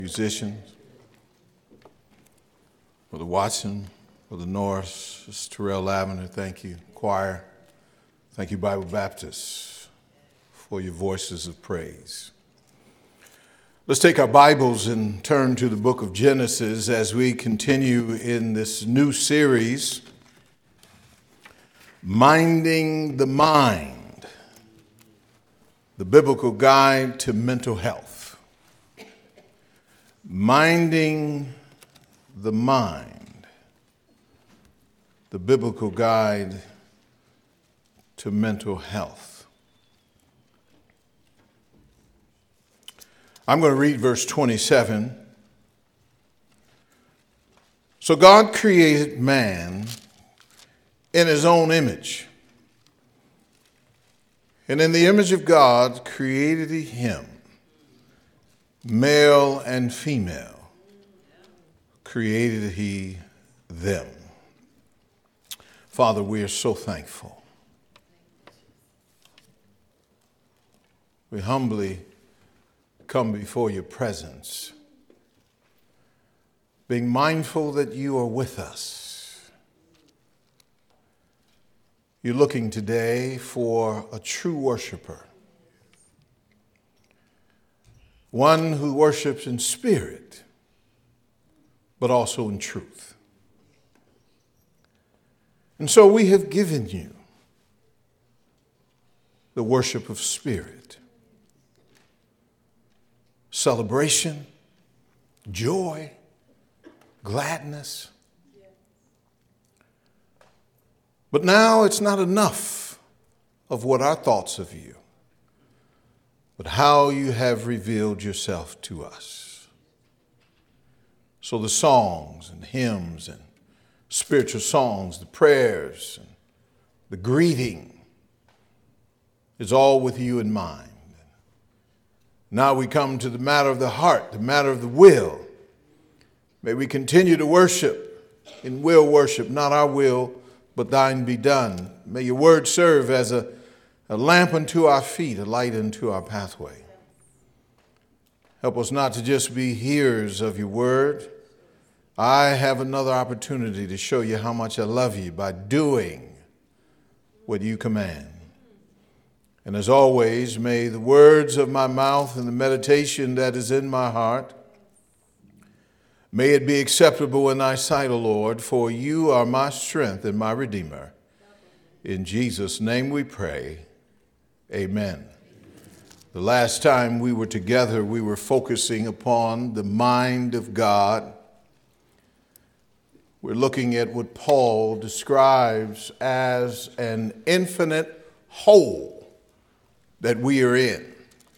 Musicians, Brother Watson, Brother Norris, Sister Terrell Lavender, thank you. Choir, thank you, Bible Baptists, for your voices of praise. Let's take our Bibles and turn to the book of Genesis as we continue in this new series, Minding the Mind, the biblical guide to mental health. Minding the Mind, the biblical guide to mental health. I'm going to read verse 27. So God created man in his own image, and in the image of God created he him. Male and female created he them. Father, we are so thankful. We humbly come before your presence, being mindful that you are with us. You're looking today for a true worshiper, one who worships in spirit, but also in truth. And so we have given you the worship of spirit, celebration, joy, gladness. But now it's not enough of what our thoughts of you, but how you have revealed yourself to us. So the songs and hymns and spiritual songs, the prayers, and the greeting is all with you in mind. Now we come to the matter of the heart, the matter of the will. May we continue to worship in will worship, not our will, but thine be done. May your word serve as a lamp unto our feet, a light unto our pathway. Help us not to just be hearers of your word. I have another opportunity to show you how much I love you by doing what you command. And as always, may the words of my mouth and the meditation that is in my heart, may it be acceptable in thy sight, O Lord, for you are my strength and my Redeemer. In Jesus' name we pray. Amen. The last time we were together, we were focusing upon the mind of God. We're looking at what Paul describes as an infinite whole that we are in.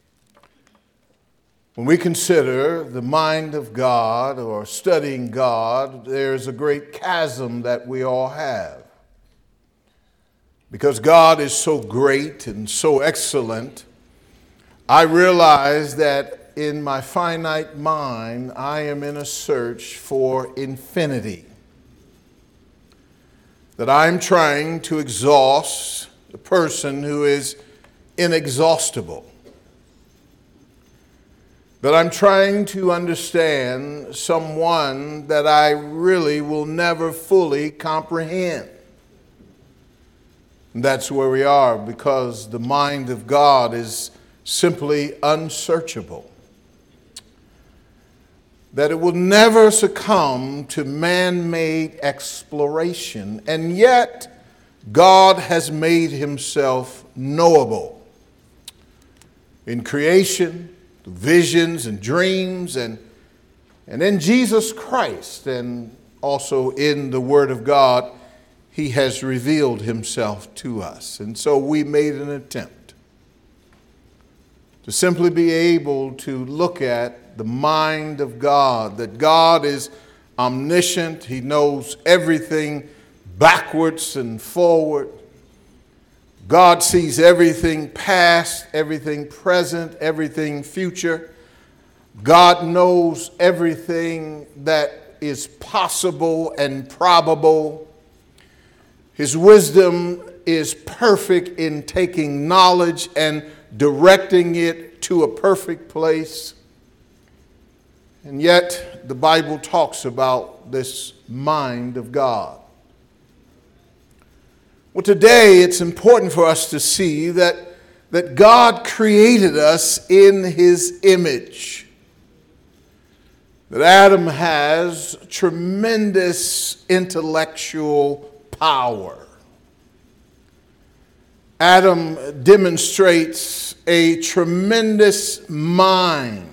When we consider the mind of God or studying God, there's a great chasm that we all have. Because God is so great and so excellent, I realize that in my finite mind, I am in a search for infinity. That I'm trying to exhaust the person who is inexhaustible. That I'm trying to understand someone that I really will never fully comprehend. And that's where we are, because the mind of God is simply unsearchable. That it will never succumb to man-made exploration, and yet God has made himself knowable. In creation, visions and dreams, and in Jesus Christ, and also in the Word of God, he has revealed himself to us. And so we made an attempt to simply be able to look at the mind of God, that God is omniscient. He knows everything backwards and forward. God sees everything past, everything present, everything future. God knows everything that is possible and probable. His wisdom is perfect in taking knowledge and directing it to a perfect place. And yet the Bible talks about this mind of God. Well, today it's important for us to see that God created us in his image. That Adam has tremendous intellectual power. Adam demonstrates a tremendous mind.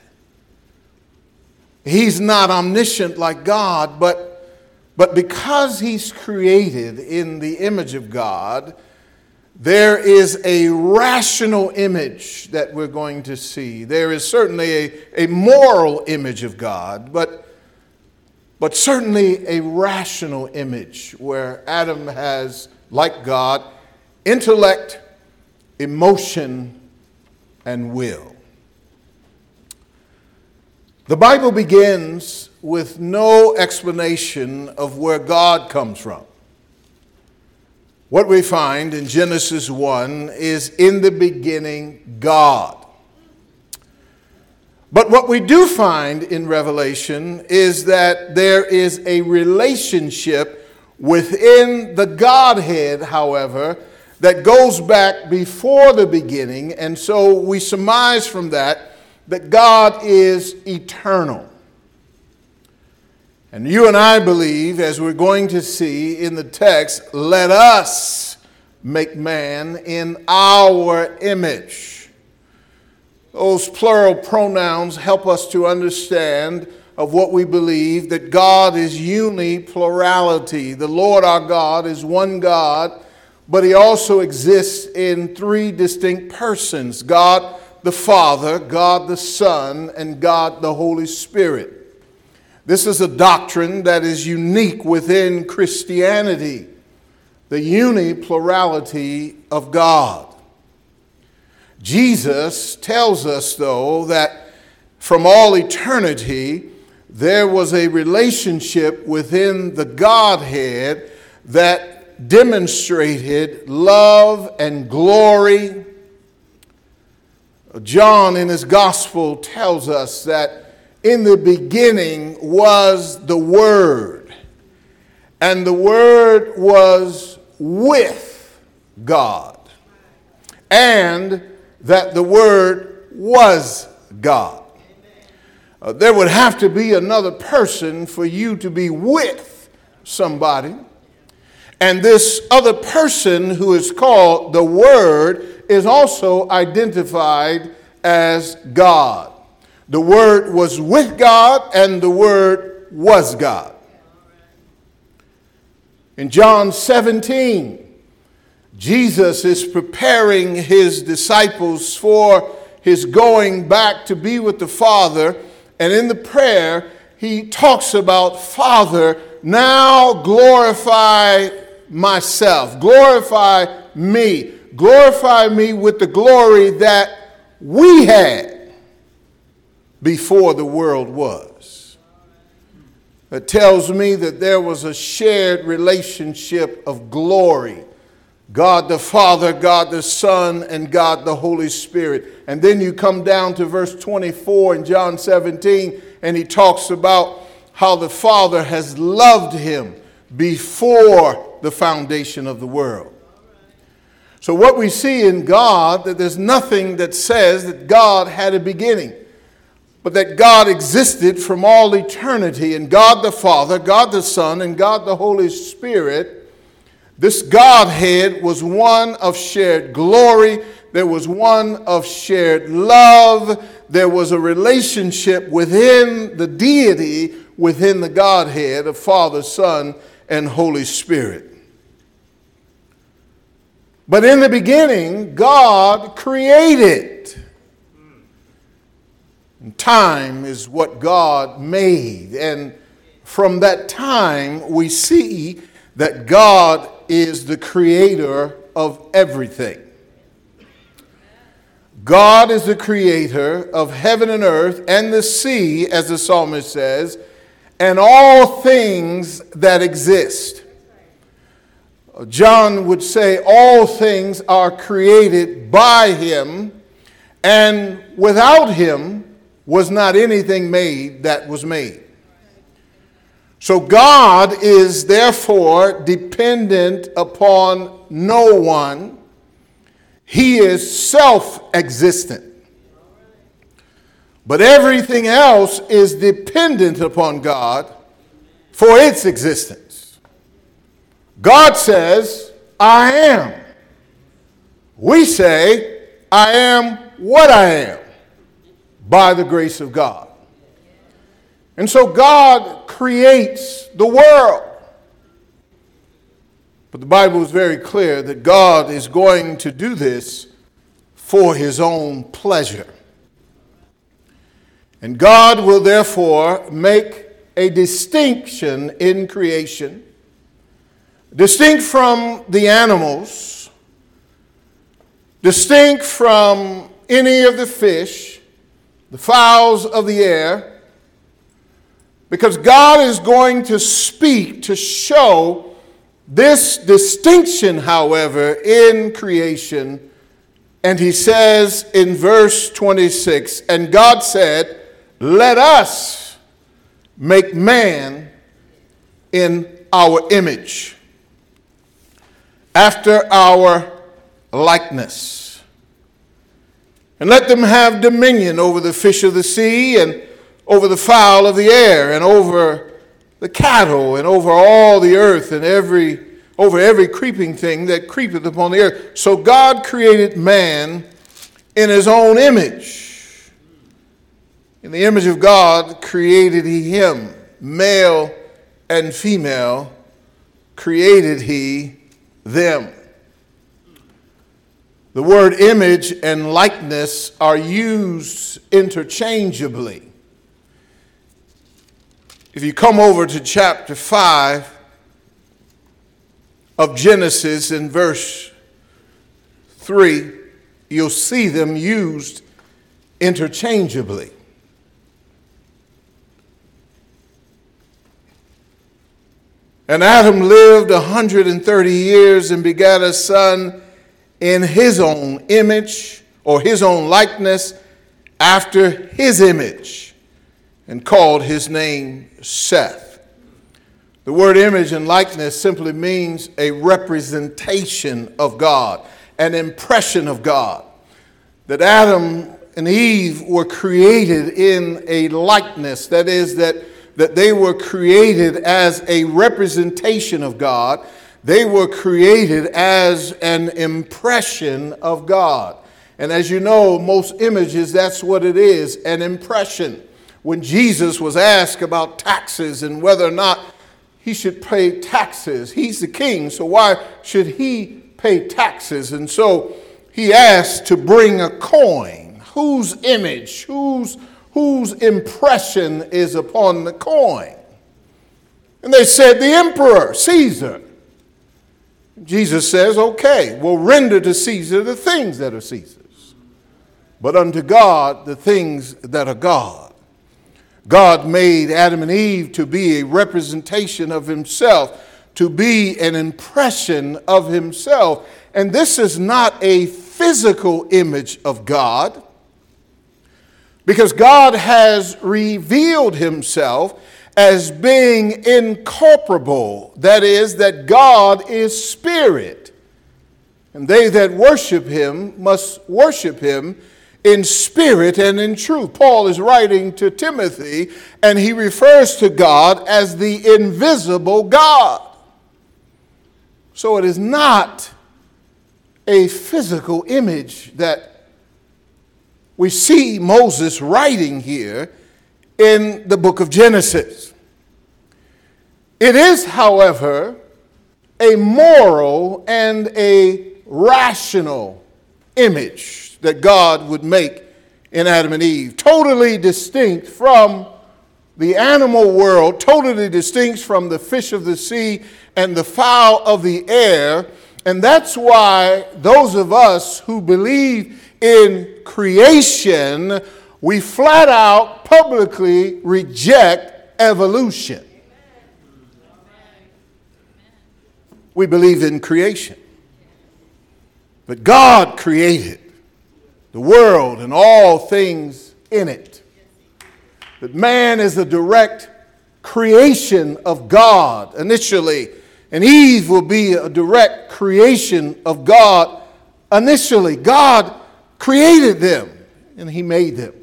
He's not omniscient like God, but because he's created in the image of God, there is a rational image that we're going to see. There is certainly a moral image of God, but certainly a rational image where Adam has, like God, intellect, emotion, and will. The Bible begins with no explanation of where God comes from. What we find in Genesis 1 is, in the beginning, God. But what we do find in Revelation is that there is a relationship within the Godhead, however, that goes back before the beginning. And so we surmise from that God is eternal. And you and I believe, as we're going to see in the text, let us make man in our image. Those plural pronouns help us to understand of what we believe, that God is uniplurality. The Lord our God is one God, but he also exists in three distinct persons: God the Father, God the Son, and God the Holy Spirit. This is a doctrine that is unique within Christianity, the uniplurality of God. Jesus tells us, though, that from all eternity, there was a relationship within the Godhead that demonstrated love and glory. John in his gospel tells us that in the beginning was the Word, and the Word was with God, and that the Word was God. There would have to be another person for you to be with somebody. And this other person, who is called the Word, is also identified as God. The Word was with God, and the Word was God. In John 17, Jesus is preparing his disciples for his going back to be with the Father. And in the prayer, he talks about, Father, now glorify myself. Glorify me. Glorify me with the glory that we had before the world was. It tells me that there was a shared relationship of glory. God the Father, God the Son, and God the Holy Spirit. And then you come down to verse 24 in John 17, and he talks about how the Father has loved him before the foundation of the world. So what we see in God, that there's nothing that says that God had a beginning, but that God existed from all eternity. And God the Father, God the Son, and God the Holy Spirit, this Godhead was one of shared glory. There was one of shared love. There was a relationship within the deity, within the Godhead of Father, Son, and Holy Spirit. But in the beginning, God created. And time is what God made. And from that time, we see that God is the creator of everything. God is the creator of heaven and earth and the sea, as the psalmist says, and all things that exist. John would say all things are created by him, and without him, was not anything made that was made. So God is therefore dependent upon no one. He is self-existent. But everything else is dependent upon God for its existence. God says, I am. We say, I am what I am by the grace of God. And so God creates the world. But the Bible is very clear that God is going to do this for his own pleasure. And God will therefore make a distinction in creation, distinct from the animals, distinct from any of the fish, the fowls of the air, because God is going to speak to show this distinction, however, in creation. And he says in verse 26, and God said, let us make man in our image, after our likeness. And let them have dominion over the fish of the sea, and over the fowl of the air, and over the cattle, and over all the earth, and over every creeping thing that creepeth upon the earth. So God created man in his own image. In the image of God created he him, male and female created he them. The word image and likeness are used interchangeably. If you come over to chapter 5 of Genesis in verse 3, you'll see them used interchangeably. And Adam lived 130 years and begat a son in his own image, or his own likeness, after his image, and called his name Seth. The word image and likeness simply means a representation of God, an impression of God. That Adam and Eve were created in a likeness, that is, that they were created as a representation of God. They were created as an impression of God. And as you know, most images, that's what it is, an impression. When Jesus was asked about taxes and whether or not he should pay taxes, he's the king, so why should he pay taxes? And so he asked to bring a coin. Whose image, whose impression is upon the coin? And they said, the emperor, Caesar. Jesus says, okay, we'll render to Caesar the things that are Caesar's, but unto God the things that are God. God made Adam and Eve to be a representation of himself, to be an impression of himself. And this is not a physical image of God, because God has revealed himself as being incorporeal. That is, that God is spirit. And they that worship him must worship him in spirit and in truth. Paul is writing to Timothy, and he refers to God as the invisible God. So it is not a physical image that we see Moses writing here in the book of Genesis. It is, however, a moral and a rational image that God would make in Adam and Eve, totally distinct from the animal world, totally distinct from the fish of the sea and the fowl of the air. And that's why those of us who believe in creation, we flat out publicly reject evolution. We believe in creation. But God created the world and all things in it. That man is a direct creation of God initially, and Eve will be a direct creation of God initially. God created them, and he made them.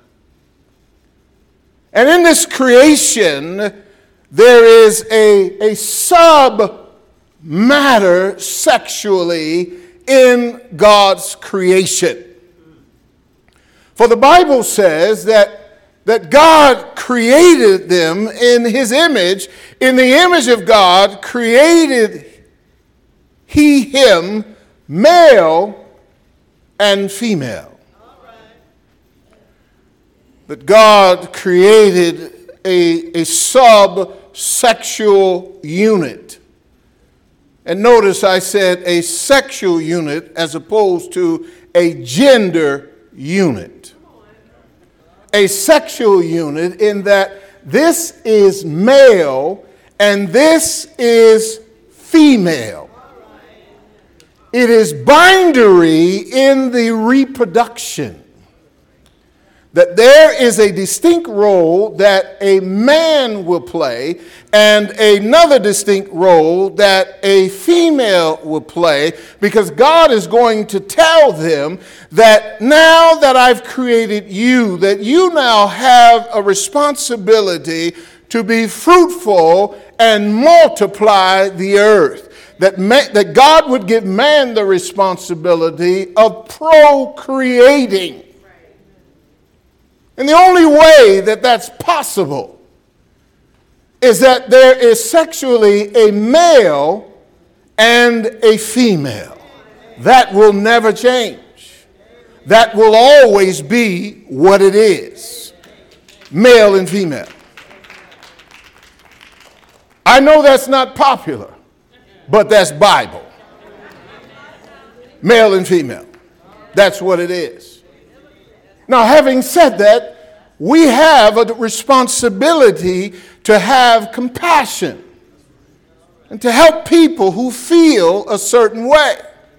And in this creation, there is a sub-matter sexually in God's creation. For the Bible says that God created them in his image. In the image of God created he him, male and female. That God created a sub-sexual unit. And notice I said a sexual unit as opposed to a gender unit. A sexual unit in that this is male and this is female. It is binary in the reproduction. That there is a distinct role that a man will play and another distinct role that a female will play, because God is going to tell them that now that I've created you, that you now have a responsibility to be fruitful and multiply the earth. That God would give man the responsibility of procreating. And the only way that that's possible is that there is sexually a male and a female. That will never change. That will always be what it is. Male and female. I know that's not popular, but that's Bible. Male and female. That's what it is. Now, having said that, we have a responsibility to have compassion and to help people who feel a certain way.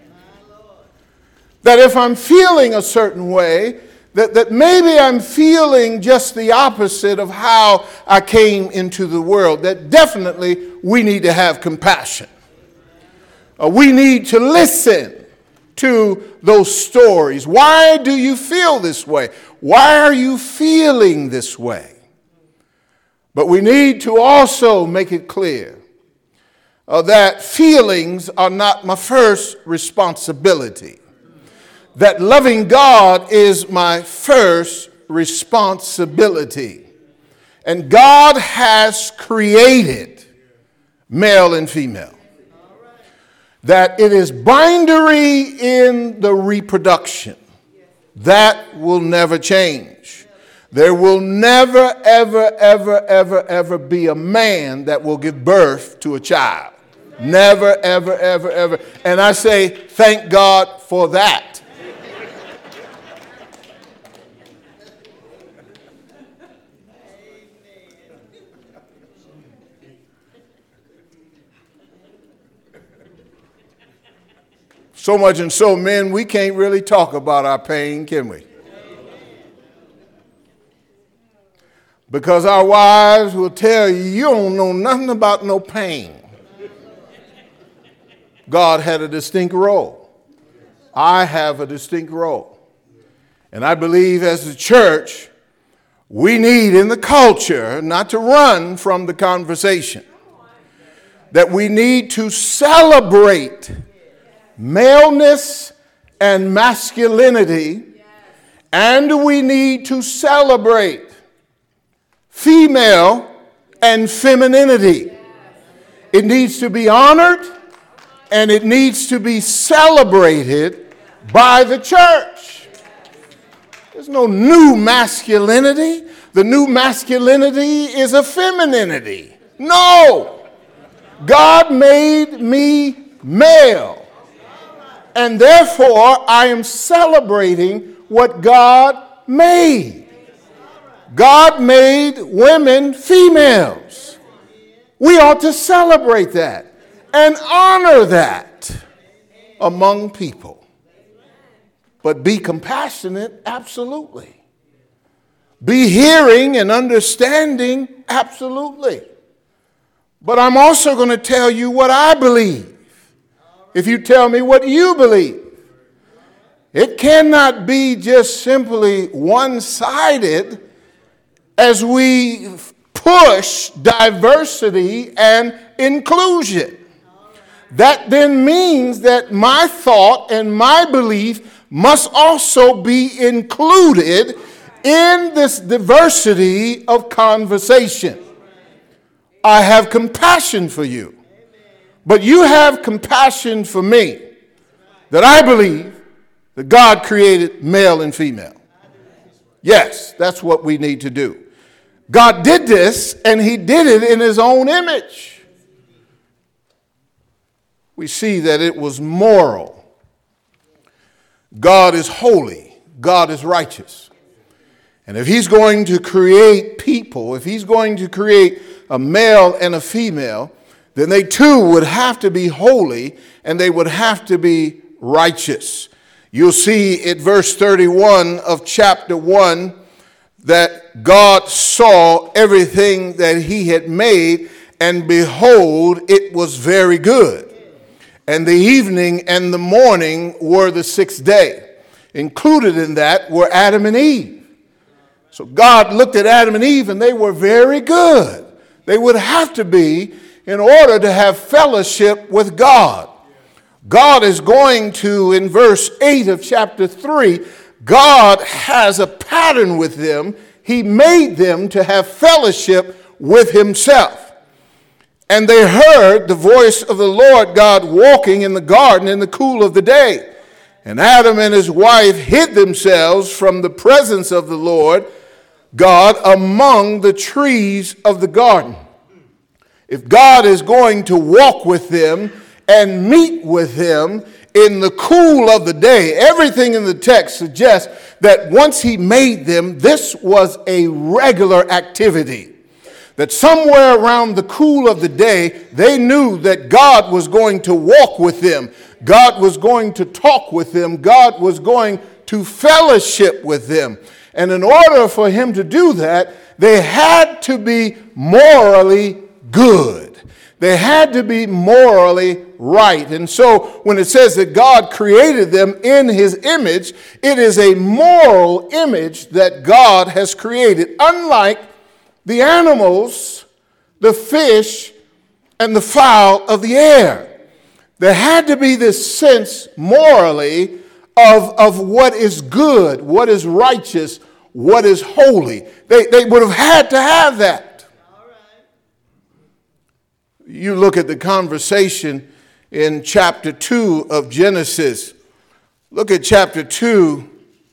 That if I'm feeling a certain way, that maybe I'm feeling just the opposite of how I came into the world, that definitely we need to have compassion. We need to listen to those stories. Why do you feel this way? Why are you feeling this way? But we need to also make it clear that feelings are not my first responsibility. That loving God is my first responsibility. And God has created male and female. That it is binary in the reproduction. That will never change. There will never, ever be a man that will give birth to a child. Never, ever. And I say, thank God for that. So much and so, men, we can't really talk about our pain, can we? Because our wives will tell you, you don't know nothing about no pain. God had a distinct role. I have a distinct role. And I believe as a church, we need in the culture not to run from the conversation. That we need to celebrate maleness and masculinity, and we need to celebrate female and femininity. It needs to be honored and it needs to be celebrated by the church. There's no new masculinity. The new masculinity is a femininity. No! God made me male. And therefore, I am celebrating what God made. God made women females. We ought to celebrate that and honor that among people. But be compassionate, absolutely. Be hearing and understanding? Absolutely. But I'm also going to tell you what I believe. If you tell me what you believe. It cannot be just simply one-sided as we push diversity and inclusion. That then means that my thought and my belief must also be included in this diversity of conversation. I have compassion for you, but you have compassion for me, that I believe that God created male and female. Yes, that's what we need to do. God did this, and he did it in his own image. We see that it was moral. God is holy. God is righteous. And if he's going to create people, if he's going to create a male and a female, then they too would have to be holy and they would have to be righteous. You'll see at verse 31 of chapter 1 that God saw everything that he had made, and behold, it was very good. And the evening and the morning were the sixth day. Included in that were Adam and Eve. So God looked at Adam and Eve and they were very good. They would have to be in order to have fellowship with God. God is going to, in verse 8 of chapter 3, God has a pattern with them. He made them to have fellowship with himself. And they heard the voice of the Lord God walking in the garden in the cool of the day. And Adam and his wife hid themselves from the presence of the Lord God among the trees of the garden. If God is going to walk with them and meet with them in the cool of the day, everything in the text suggests that once he made them, this was a regular activity. That somewhere around the cool of the day, they knew that God was going to walk with them. God was going to talk with them. God was going to fellowship with them. And in order for him to do that, they had to be morally good. They had to be morally right. And so when it says that God created them in his image, it is a moral image that God has created. Unlike the animals, the fish, and the fowl of the air. There had to be this sense morally of what is good, what is righteous, what is holy. They would have had to have that. You look at the conversation in chapter 2 of Genesis. Look at chapter 2.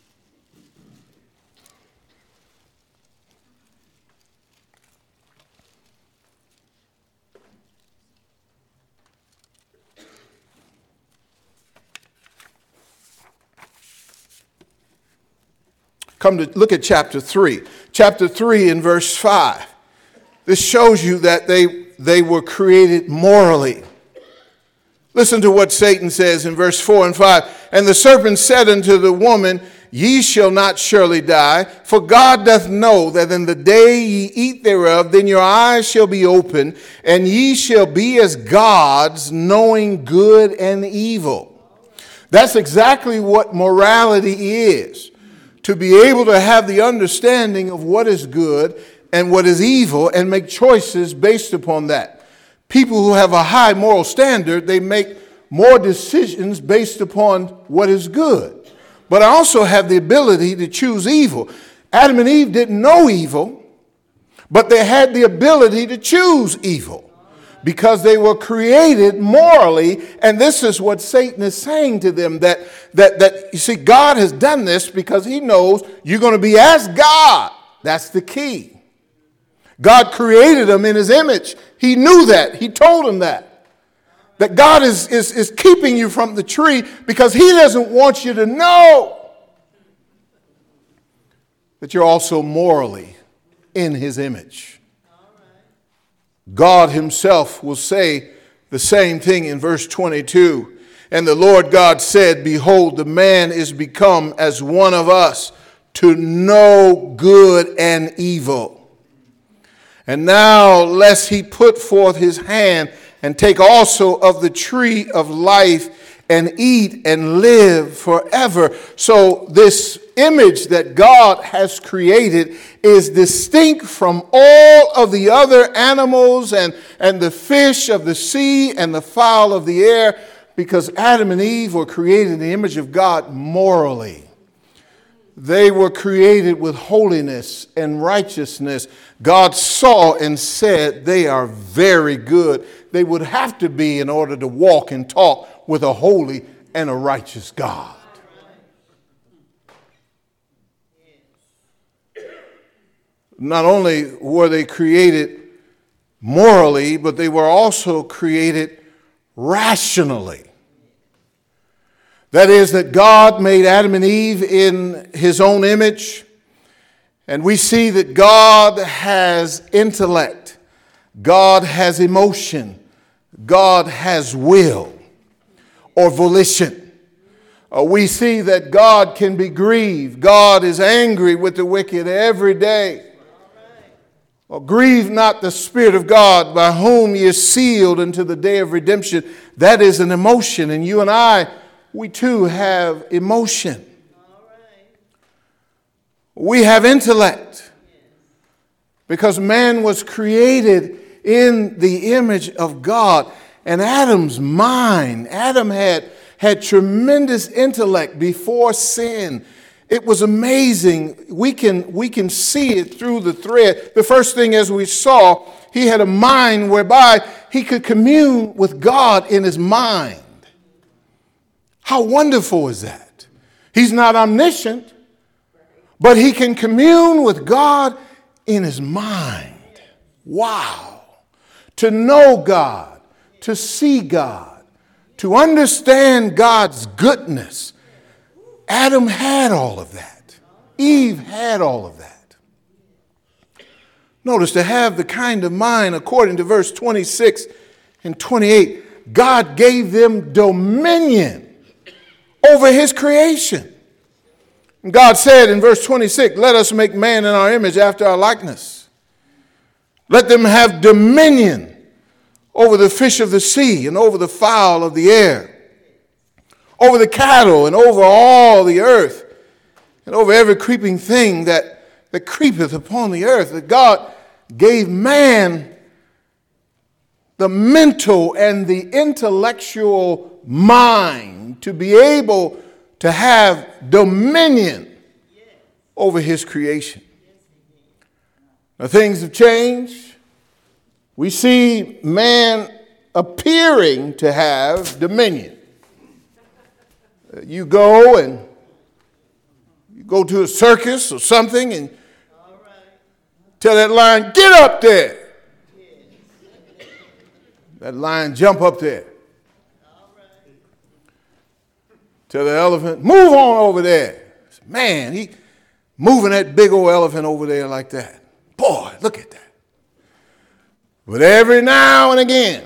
Come to look at chapter 3. Chapter 3 in verse 5. This shows you that they were created morally. Listen to what Satan says in verse 4 and 5. And the serpent said unto the woman, Ye shall not surely die, for God doth know that in the day ye eat thereof, then your eyes shall be opened, and ye shall be as gods, knowing good and evil. That's exactly what morality is. To be able to have the understanding of what is good and what is evil and make choices based upon that. People who have a high moral standard, they make more decisions based upon what is good. But I also have the ability to choose evil. Adam and Eve didn't know evil, but they had the ability to choose evil because they were created morally. And this is what Satan is saying to them, that you see, God has done this because he knows you're going to be as God. That's the key. God created them in his image. He knew that. He told them that God is keeping you from the tree because he doesn't want you to know that you're also morally in his image. God himself will say the same thing in verse 22. And the Lord God said, Behold, the man is become as one of us to know good and evil. And now lest he put forth his hand and take also of the tree of life and eat and live forever. So this image that God has created is distinct from all of the other animals and the fish of the sea and the fowl of the air, because Adam and Eve were created in the image of God morally. They were created with holiness and righteousness. God saw and said they are very good. They would have to be in order to walk and talk with a holy and a righteous God. Not only were they created morally, but they were also created rationally. That is, that God made Adam and Eve in his own image. And we see that God has intellect. God has emotion. God has will or volition. We see that God can be grieved. God is angry with the wicked every day. Grieve not the Spirit of God, by whom ye are sealed unto the day of redemption. That is an emotion, and you and I, we too have emotion. We have intellect, because man was created in the image of God. And Adam's mind, Adam had tremendous intellect before sin. It was amazing. We can see it through the thread. The first thing, as we saw, he had a mind whereby he could commune with God in his mind. How wonderful is that? He's not omniscient, but he can commune with God in his mind. Wow. To know God, to see God, to understand God's goodness. Adam had all of that. Eve had all of that. Notice, to have the kind of mind, according to verse 26 and 28, God gave them dominion over his creation. And God said in verse 26, let us make man in our image after our likeness. Let them have dominion over the fish of the sea and over the fowl of the air, over the cattle and over all the earth, and over every creeping thing that creepeth upon the earth. That God gave man the mental and the intellectual mind to be able to have dominion over his creation. Now, things have changed. We see man appearing to have dominion. You go to a circus or something and tell that lion, get up there. That lion jump up there. Tell the elephant, move on over there. Man, he moving that big old elephant over there like that. Boy, look at that. But every now and again,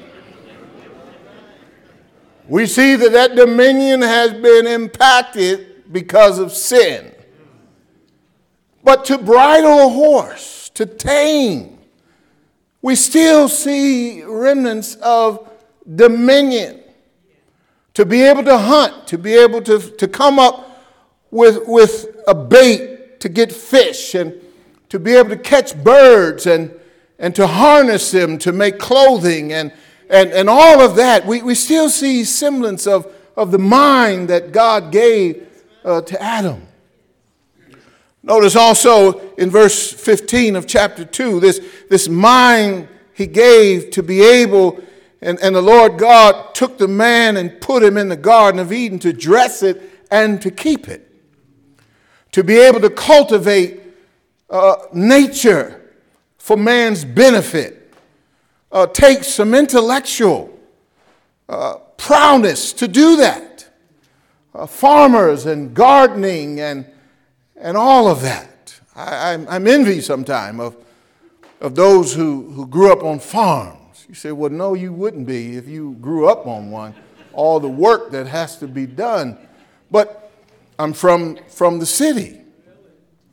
we see that dominion has been impacted because of sin. But to bridle a horse, to tame, we still see remnants of dominion. To be able to hunt, to be able to come up with a bait to get fish, and to be able to catch birds and to harness them to make clothing and all of that. We still see semblance of the mind that God gave to Adam. Notice also in verse 15 of chapter 2, this mind he gave to be able, and the Lord God took the man and put him in the Garden of Eden to dress it and to keep it. To be able to cultivate nature for man's benefit. Takes some intellectual prowess to do that. Farmers and gardening and all of that. I'm envious sometimes of those who grew up on farms. You say, well, no, you wouldn't be if you grew up on one. All the work that has to be done. But I'm from the city.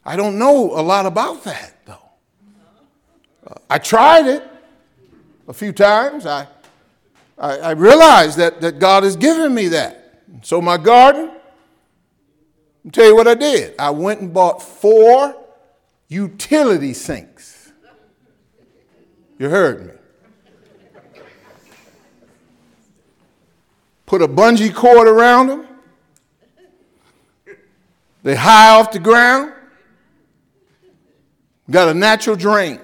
I don't know a lot about that, though. I tried it a few times. I realized that God has given me that. So my garden, I'll tell you what I did. I went and bought 4 utility sinks. You heard me. Put a bungee cord around them. They're high off the ground. Got a natural drain.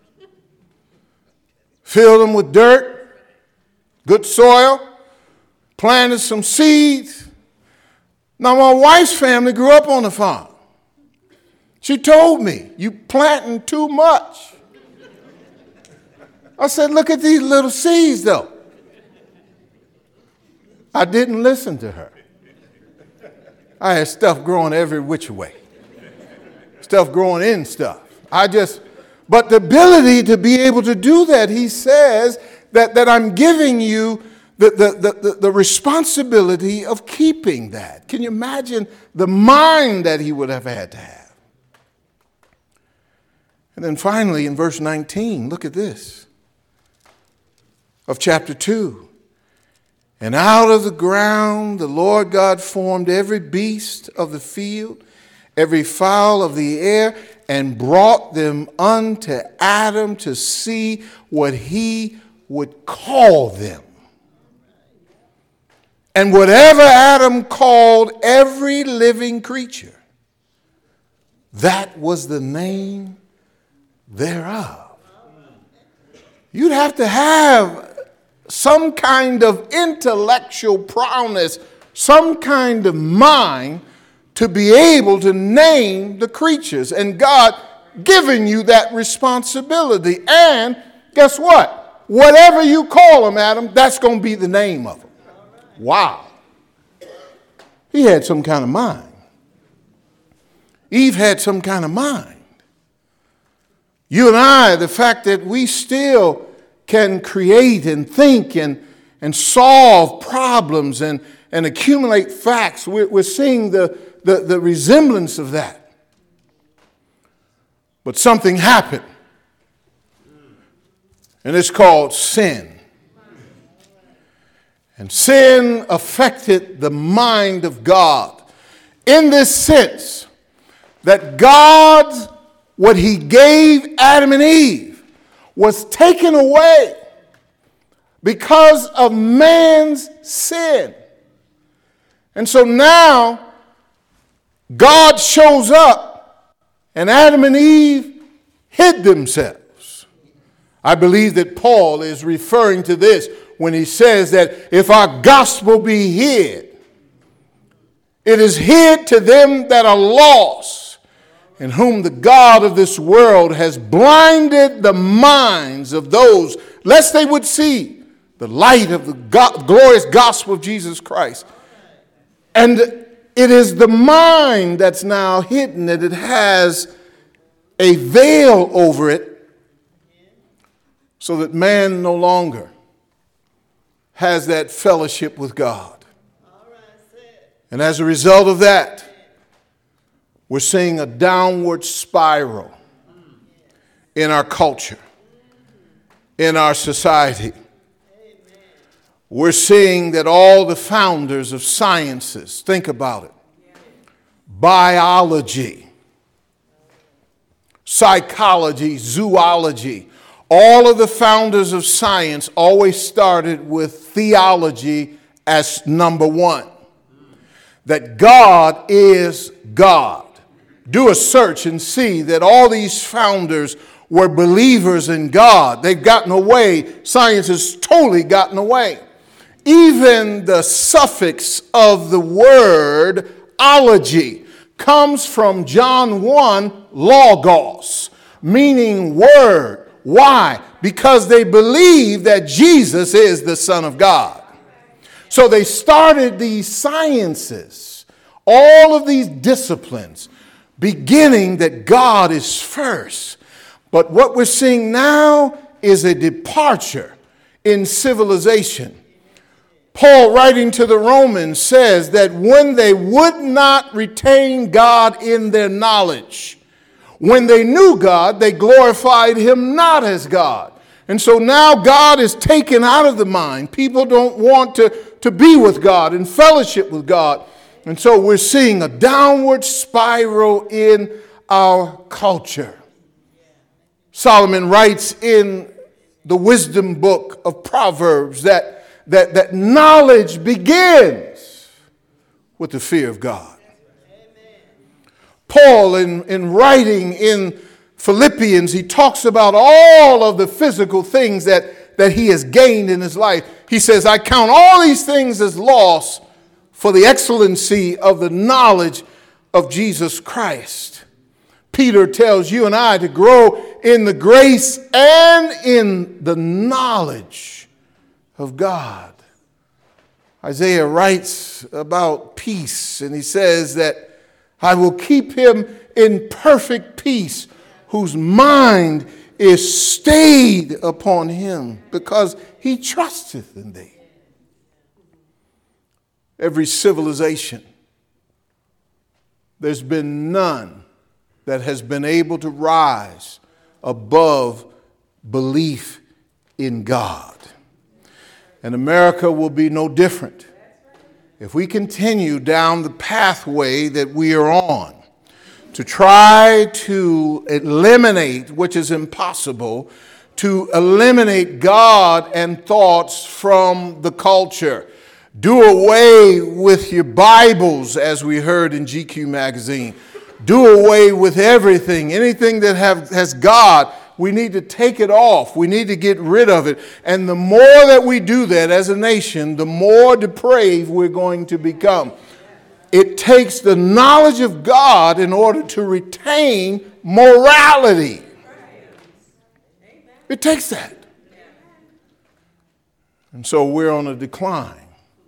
Filled them with dirt, good soil, planted some seeds. Now, my wife's family grew up on the farm. She told me, "You planting too much." I said, "Look at these little seeds, though." I didn't listen to her. I had stuff growing every which way. Stuff growing in stuff. But the ability to be able to do that, he says that I'm giving you the responsibility of keeping that. Can you imagine the mind that he would have had to have? And then finally in verse 19, look at this, of chapter 2. "And out of the ground the Lord God formed every beast of the field, every fowl of the air, and brought them unto Adam to see what he would call them. And whatever Adam called every living creature, that was the name thereof." You'd have to have some kind of intellectual prowess, some kind of mind to be able to name the creatures. And God giving you that responsibility. And guess what? Whatever you call them, Adam, that's going to be the name of them. Wow. He had some kind of mind. Eve had some kind of mind. You and I, the fact that we still can create and think and solve problems and accumulate facts, we're seeing the resemblance of that. But something happened. And it's called sin. And sin affected the mind of God in this sense that God, what he gave Adam and Eve, was taken away because of man's sin. And so now God shows up and Adam and Eve hid themselves. I believe that Paul is referring to this when he says that if our gospel be hid, it is hid to them that are lost, in whom the God of this world has blinded the minds of those, lest they would see the light of the glorious gospel of Jesus Christ. And it is the mind that's now hidden, that it has a veil over it, so that man no longer has that fellowship with God. And as a result of that, we're seeing a downward spiral in our culture, in our society. We're seeing that all the founders of sciences, think about it, biology, psychology, zoology, all of the founders of science always started with theology as number one, that God is God. Do a search and see that all these founders were believers in God. They've gotten away. Science has totally gotten away. Even the suffix of the word ology comes from John 1, logos, meaning word. Why? Because they believe that Jesus is the Son of God. So they started these sciences, all of these disciplines, beginning that God is first. But what we're seeing now is a departure in civilization. Paul, writing to the Romans, says that when they would not retain God in their knowledge, When they knew God, they glorified him not as God. And so now God is taken out of the mind. People don't want to be with God and fellowship with God. And so we're seeing a downward spiral in our culture. Solomon writes in the wisdom book of Proverbs that knowledge begins with the fear of God. Paul, in writing in Philippians, he talks about all of the physical things that he has gained in his life. He says, I count all these things as loss for the excellency of the knowledge of Jesus Christ. Peter tells you and I to grow in the grace and in the knowledge of God. Isaiah writes about peace, and he says that I will keep him in perfect peace, whose mind is stayed upon him, because he trusteth in thee. Every civilization, there's been none that has been able to rise above belief in God. And America will be no different. If we continue down the pathway that we are on, to try to eliminate, which is impossible, to eliminate God and thoughts from the culture. Do away with your Bibles, as we heard in GQ magazine. Do away with everything. Anything that has God, we need to take it off. We need to get rid of it. And the more that we do that as a nation, the more depraved we're going to become. It takes the knowledge of God in order to retain morality. It takes that. And so we're on a decline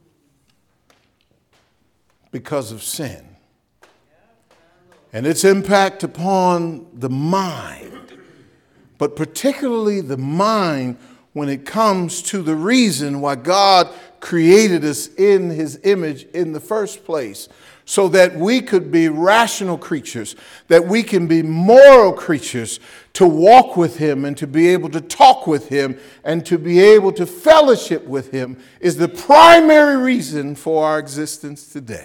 because of sin and its impact upon the mind, but particularly the mind when it comes to the reason why God created us in his image in the first place, so that we could be rational creatures, that we can be moral creatures, to walk with him and to be able to talk with him and to be able to fellowship with him, is the primary reason for our existence today.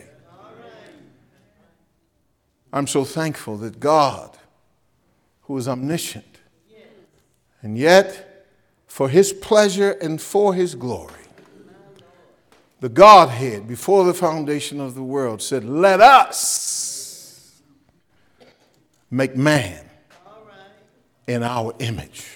I'm so thankful that God, who is omniscient, and yet for his pleasure and for his glory, the Godhead, before the foundation of the world, said, let us make man in our image.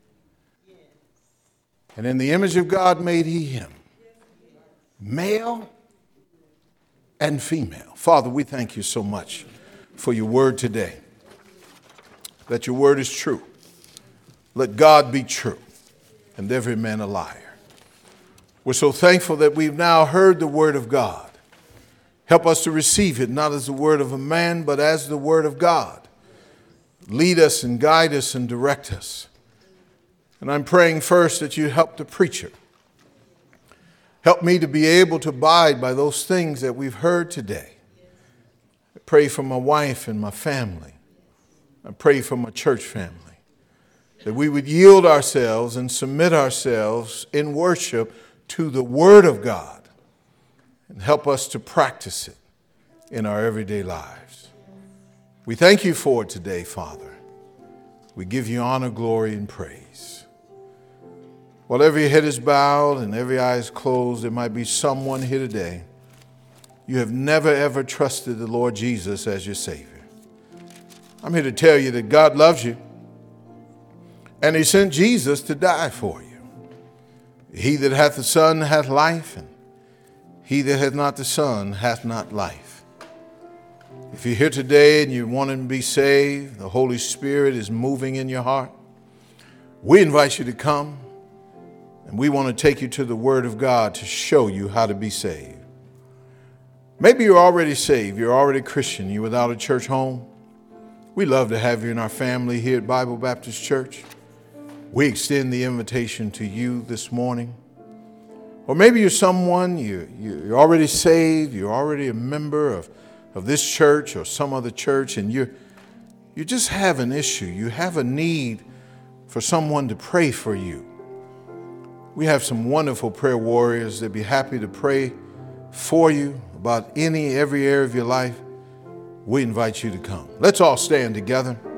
And in the image of God made he him, male and female. Father, we thank you so much for your word today, that your word is true. Let God be true and every man a liar. We're so thankful that we've now heard the word of God. Help us to receive it, not as the word of a man, but as the word of God. Lead us and guide us and direct us. And I'm praying first that you help the preacher. Help me to be able to abide by those things that we've heard today. I pray for my wife and my family. I pray for my church family, that we would yield ourselves and submit ourselves in worship to the Word of God and help us to practice it in our everyday lives. We thank you for it today, Father. We give you honor, glory, and praise. While every head is bowed and every eye is closed, there might be someone here today. You have never, ever trusted the Lord Jesus as your Savior. I'm here to tell you that God loves you, and he sent Jesus to die for you. He that hath the Son hath life, and he that hath not the Son hath not life. If you're here today and you want to be saved, the Holy Spirit is moving in your heart, we invite you to come, and we want to take you to the Word of God to show you how to be saved. Maybe you're already saved, you're already a Christian, you're without a church home. We love to have you in our family here at Bible Baptist Church. We extend the invitation to you this morning. Or maybe you're someone, you're already saved, you're already a member of this church or some other church, and you just have an issue, you have a need for someone to pray for you, we have some wonderful prayer warriors that'd be happy to pray for you about every area of your life. We invite you to come. Let's all stand together.